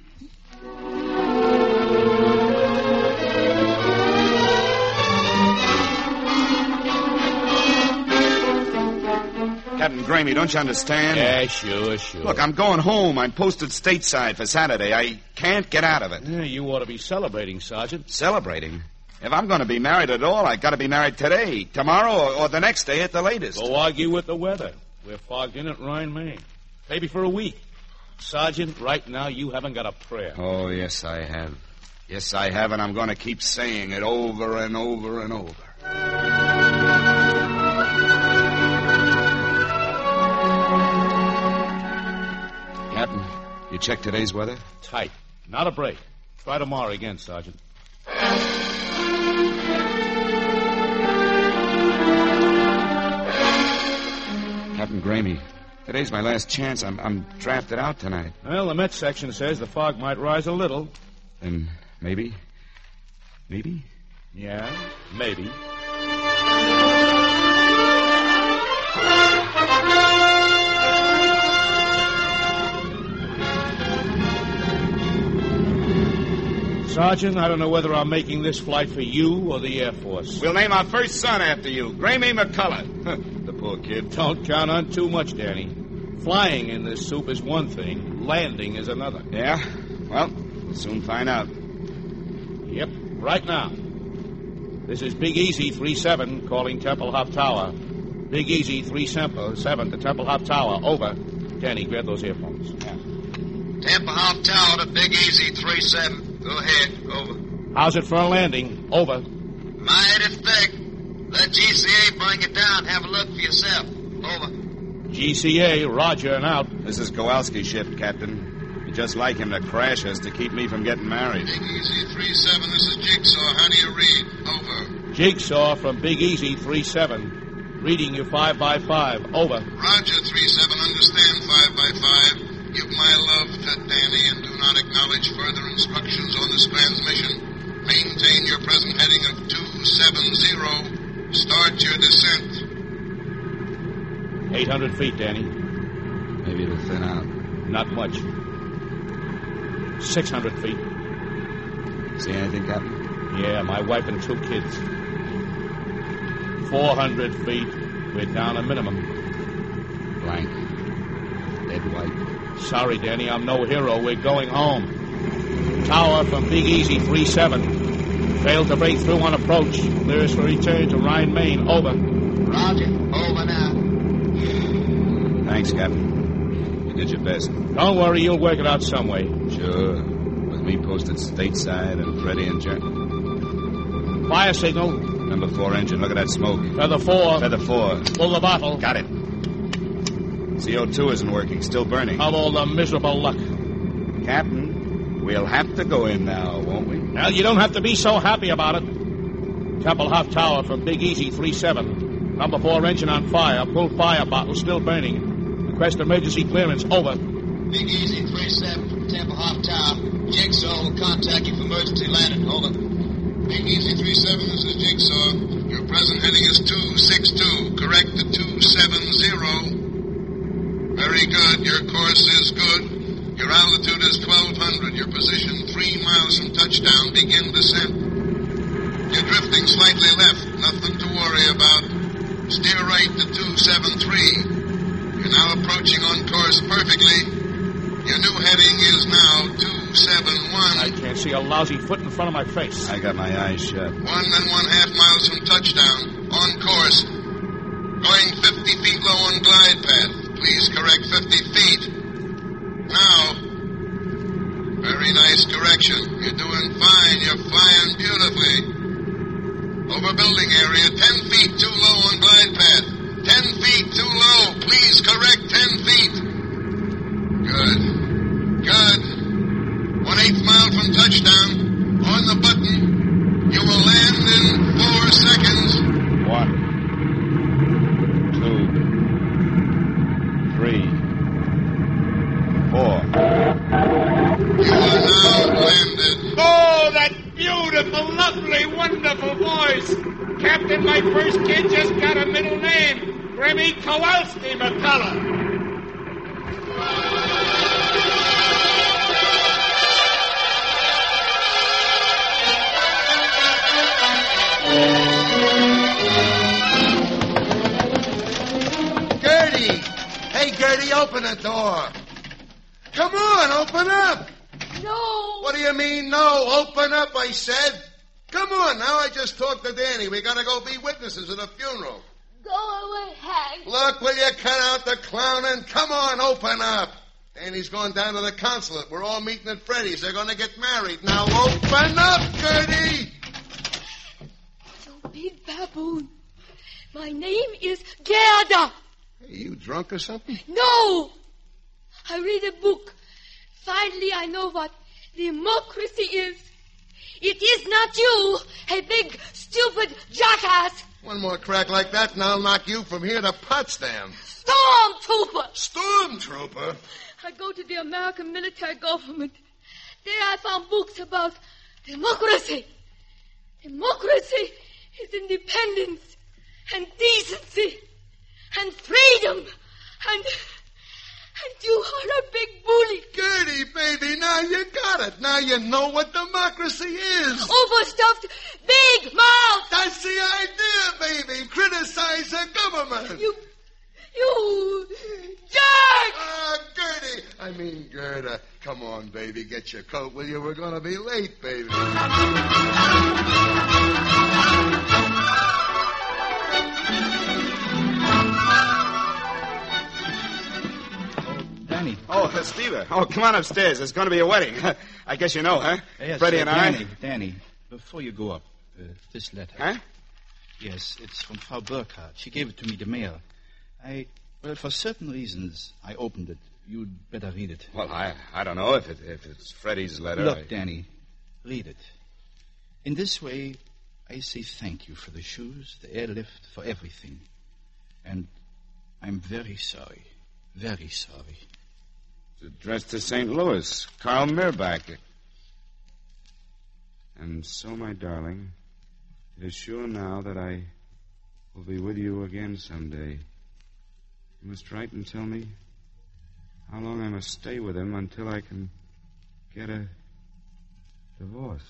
Captain Gramey, don't you understand? Yeah, sure, sure. Look, I'm going home. I'm posted stateside for Saturday. I can't get out of it. Yeah, you ought to be celebrating, Sergeant. Celebrating? If I'm going to be married at all, I've got to be married today, tomorrow, or, or the next day at the latest. Go argue with the weather. We're fogged in at Rhine, Maine. Maybe for a week. Sergeant, right now you haven't got a prayer. Oh, yes, I have. Yes, I have, and I'm going to keep saying it over and over and over. Captain, you check today's weather? Tight. Not a break. Try tomorrow again, Sergeant. Captain Gramey, today's my last chance. I'm, I'm drafted out tonight. Well, the Met section says the fog might rise a little. Then maybe? Maybe? Yeah, maybe. Sergeant, I don't know whether I'm making this flight for you or the Air Force. We'll name our first son after you, Gramey McCullough. The poor kid. Don't count on too much, Danny. Flying in this soup is one thing. Landing is another. Yeah? Well, we'll soon find out. Yep, right now. This is Big Easy three seven calling Tempelhof Tower. Big Easy three seven to Tempelhof Tower. Over. Danny, grab those earphones. Yeah. Tempelhof Tower to Big Easy three seven. Go ahead. Over. How's it for a landing? Over. Mighty thick. Let G C A bring it down. Have a look for yourself. Over. G C A, roger and out. This is Kowalski's ship, Captain. You'd just like him to crash us to keep me from getting married. Big Easy three seven, this is Jigsaw. How do you read? Over. Jigsaw from Big Easy three seven. Reading you five by five. Over. Roger, three seven. Understand five by five. Give my love to Danny and do not acknowledge further instructions on this transmission. Maintain your present heading of two seven zero. Start your descent. eight hundred feet, Danny. Maybe it'll thin out. Not much. six hundred feet. See anything, Captain? Yeah, my wife and two kids. four hundred feet. We're down a minimum. Blank. Dead white. Sorry, Danny, I'm no hero. We're going home. Tower from Big Easy three seven. Failed to break through on approach. Clears for return to Rhine, Maine. Over. Roger. Over now. Thanks, Captain. You did your best. Don't worry, you'll work it out some way. Sure. With me posted stateside and Freddie and Jen. Fire signal. Number four engine. Look at that smoke. Feather four. Feather four. Pull the bottle. Got it. C O two isn't working. Still burning. Of all the miserable luck. Captain, we'll have to go in now, won't we? Well, you don't have to be so happy about it. Tempelhof Tower from Big Easy three seven. Number four engine on fire. Pull fire bottle. Still burning. Request emergency clearance. Over. Big Easy three seven from Tempelhof Tower. Jigsaw will contact you for emergency landing. Over. Big Easy three seven, this is Jigsaw. Your present heading is two six two. Correct to two seven zero. Very good. Your course is good. Your altitude is twelve hundred. Your position three miles from touchdown. Begin descent. You're drifting slightly left. Nothing to worry about. Steer right to two seven three. You're now approaching on course perfectly. Your new heading is now two seven one. I can't see a lousy foot in front of my face. I got my eyes shut. One and one half miles from touchdown. On course. Going fifty feet low on glide path. Please correct fifty feet. Now. Very nice correction. You're doing fine. You're flying beautifully. Over building area. Ten feet too low on glide path. Ten feet too low. Please correct ten feet. Good. Good. One-eighth mile from touchdown. On the button. You will land in four seconds. first kid just got a middle name. Remy Kowalski McCullough. Gertie! Hey, Gertie, open the door. Come on, open up. No. What do you mean, no? Open up, I said. Come on, now I just talked to Danny. We gotta go be witnesses at a funeral. Go away, Hank. Look, will you cut out the clowning? Come on, open up. Danny's going down to the consulate. We're all meeting at Freddy's. They're gonna get married. Now open up, Gertie! You big baboon. My name is Gerda. Hey, you drunk or something? No. I read a book. Finally, I know what democracy is. It is not you, a big, stupid jackass. One more crack like that, and I'll knock you from here to Potsdam. Stormtrooper. Stormtrooper? I go to the American military government. There I found books about democracy. Democracy is independence and decency and freedom and... And you are a big bully. Gertie, baby, now you got it. Now you know what democracy is. Overstuffed big mouth. That's the idea, baby. Criticize the government. You... You... jerk! Ah, uh, Gertie. I mean, Gerda. Come on, baby. Get your coat, will you? We're going to be late, baby. Oh, uh, Steve. Oh, come on upstairs. There's going to be a wedding. I guess you know, huh? Yes, Freddie uh, and Danny, I. Danny, before you go up, uh, this letter. Huh? Yes, it's from Frau Burkhardt. She gave it to me to mail. I, well, for certain reasons, I opened it. You'd better read it. Well, I I don't know if it if it's Freddie's letter. Look, I... Danny, read it. In this way, I say thank you for the shoes, the airlift, for everything. And I'm very sorry. Very sorry. Addressed to Saint Louis, Carl Mirbach. And so, my darling, it is sure now that I will be with you again someday. You must write and tell me how long I must stay with him until I can get a divorce.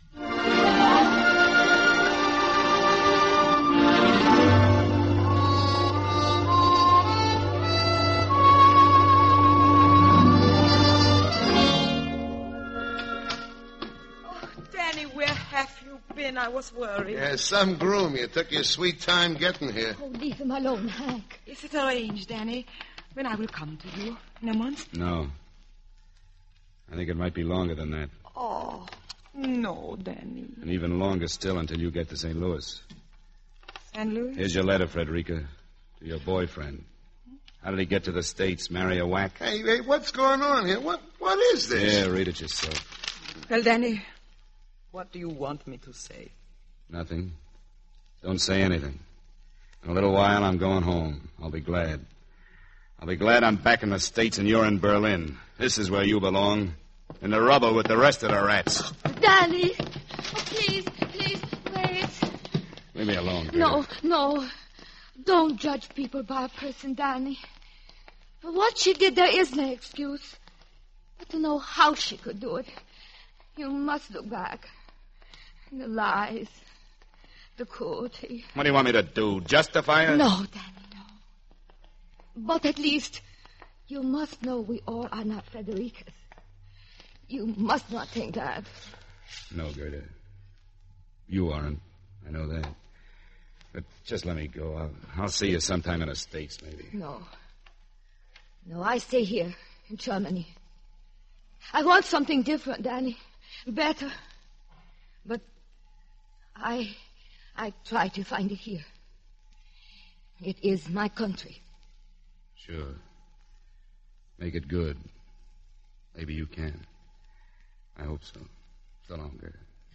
I was worried. Yeah, some groom. You took your sweet time getting here. Oh, leave him alone, Hank. Is it arranged, Danny? When I will come to you? In a month? No. I think it might be longer than that. Oh, no, Danny. And even longer still until you get to Saint Louis. Saint Louis? Here's your letter, Frederica, to your boyfriend. How did he get to the States? Marry a whack? Hey, hey, what's going on here? What, what is this? Yeah, read it yourself. Well, Danny, what do you want me to say? Nothing. Don't say anything. In a little while, I'm going home. I'll be glad. I'll be glad I'm back in the States and you're in Berlin. This is where you belong. In the rubble with the rest of the rats. Danny, oh, please, please, wait. Leave me alone, Gerda. No, no. Don't judge people by a person, Danny. For what she did, there is no excuse. But to know how she could do it, you must look back. The lies, the cruelty. What do you want me to do? Justify her? No, Danny, no. But at least you must know we all are not Frederica's. You must not think that. No, Gerda. You aren't. I know that. But just let me go. I'll, I'll see you sometime in the States, maybe. No. No, I stay here in Germany. I want something different, Danny. Better. But I... I try to find it here. It is my country. Sure. Make it good. Maybe you can. I hope so. So long, Gerda.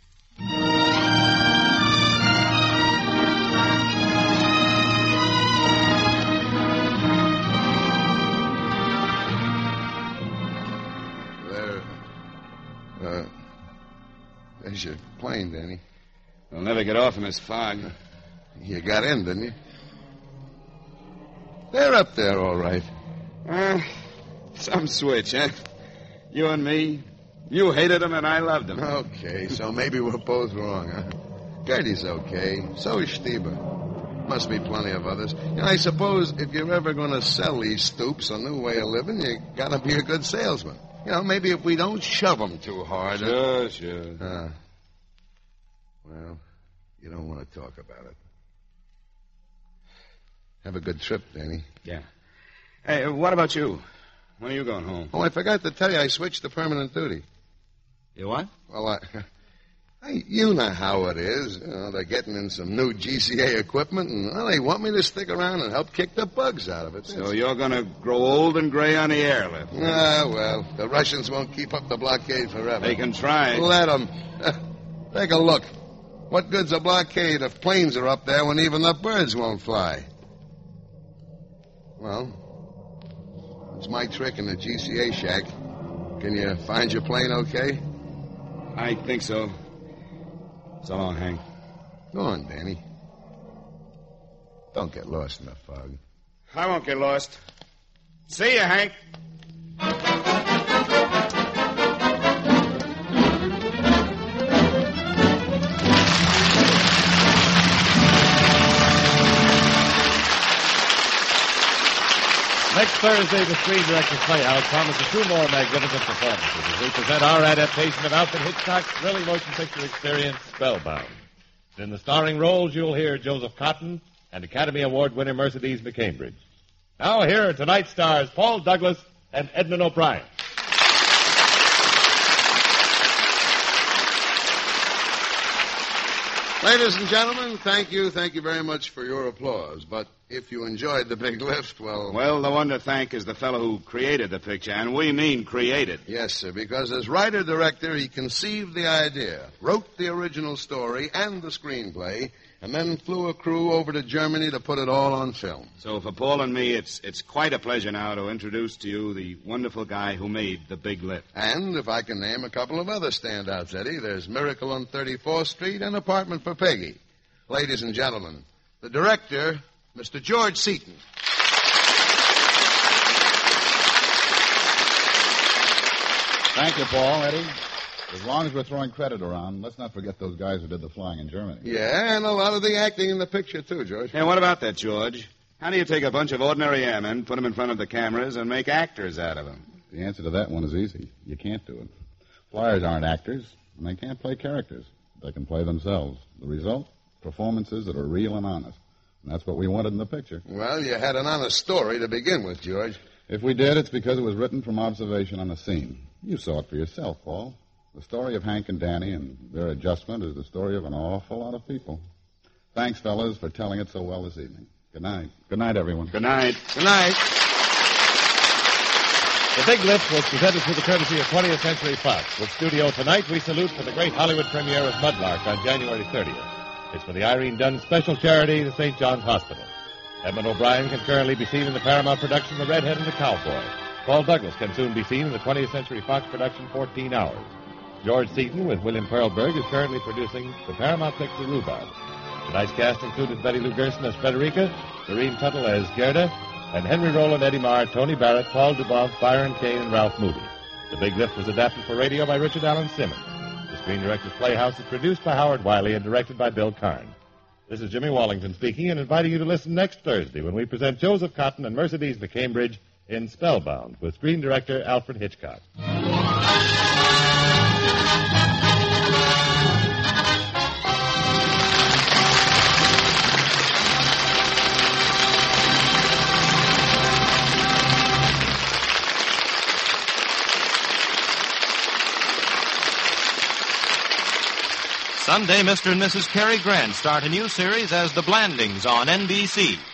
There. Uh, there's your plane, Danny. We'll never get off in this fog. You got in, didn't you? They're up there, all right. Uh, some switch, huh? You and me. You hated him and I loved him. Okay, so maybe we're both wrong, huh? Gertie's okay. So is Stieber. Must be plenty of others. You know, I suppose if you're ever going to sell these stoops a new way of living, you got to be a good salesman. You know, maybe if we don't shove them too hard. Sure, uh, sure. Uh, well, you don't want to talk about it. Have a good trip, Danny. Yeah. Hey, what about you? When are you going home? Oh, I forgot to tell you, I switched to permanent duty. You what? Well, I... I, you know how it is. You know, they're getting in some new G C A equipment, and well, they want me to stick around and help kick the bugs out of it. So you're going to grow old and gray on the airlift. Ah, well, the Russians won't keep up the blockade forever. They can try. Let them. Take a look. What good's a blockade if planes are up there when even the birds won't fly? Well, it's my trick in the G C A shack. Can you find your plane okay? I think so. So long, Hank. Go on, Danny. Don't get lost in the fog. I won't get lost. See you, Hank. Next Thursday, the Screen Directors Playhouse promises two more magnificent performances as we present our adaptation of Alfred Hitchcock's thrilling motion picture experience, Spellbound. In the starring roles, you'll hear Joseph Cotton and Academy Award winner Mercedes McCambridge. Now, here are tonight's stars, Paul Douglas and Edmund O'Brien. Ladies and gentlemen, thank you, thank you very much for your applause. But if you enjoyed The Big Lift, well... Well, the one to thank is the fellow who created the picture, and we mean created. Yes, sir, because as writer-director, he conceived the idea, wrote the original story and the screenplay, and then flew a crew over to Germany to put it all on film. So for Paul and me, it's it's quite a pleasure now to introduce to you the wonderful guy who made The Big Lift. And if I can name a couple of other standouts, Eddie, there's Miracle on thirty-fourth Street and Apartment for Peggy. Ladies and gentlemen, the director, Mister George Seaton. Thank you, Paul, Eddie. As long as we're throwing credit around, let's not forget those guys who did the flying in Germany. Yeah, and a lot of the acting in the picture, too, George. Hey, what about that, George? How do you take a bunch of ordinary airmen, put them in front of the cameras, and make actors out of them? The answer to that one is easy. You can't do it. Flyers aren't actors, and they can't play characters. They can play themselves. The result? Performances that are real and honest. And that's what we wanted in the picture. Well, you had an honest story to begin with, George. If we did, it's because it was written from observation on the scene. You saw it for yourself, Paul. The story of Hank and Danny and their adjustment is the story of an awful lot of people. Thanks, fellas, for telling it so well this evening. Good night. Good night, everyone. Good night. Good night. The Big Lift was presented through the courtesy of twentieth Century Fox. With studio tonight, we salute for the great Hollywood premiere of Mudlark on January thirtieth. It's for the Irene Dunn Special Charity, the Saint John's Hospital. Edmund O'Brien can currently be seen in the Paramount production The Redhead and the Cowboy. Paul Douglas can soon be seen in the twentieth Century Fox production fourteen hours. George Seaton, with William Perlberg, is currently producing the Paramount picture Rhubarb. Tonight's cast included Betty Lou Gerson as Frederica, Doreen Tuttle as Gerda, and Henry Rowland, Eddie Marr, Tony Barrett, Paul Dubov, Byron Kane, and Ralph Moody. The Big Lift was adapted for radio by Richard Allen Simmons. The Screen Directors Playhouse is produced by Howard Wiley and directed by Bill Karn. This is Jimmy Wallington speaking and inviting you to listen next Thursday when we present Joseph Cotton and Mercedes McCambridge in Spellbound with screen director Alfred Hitchcock. Sunday, Mister and Missus Cary Grant start a new series as The Blandings on N B C.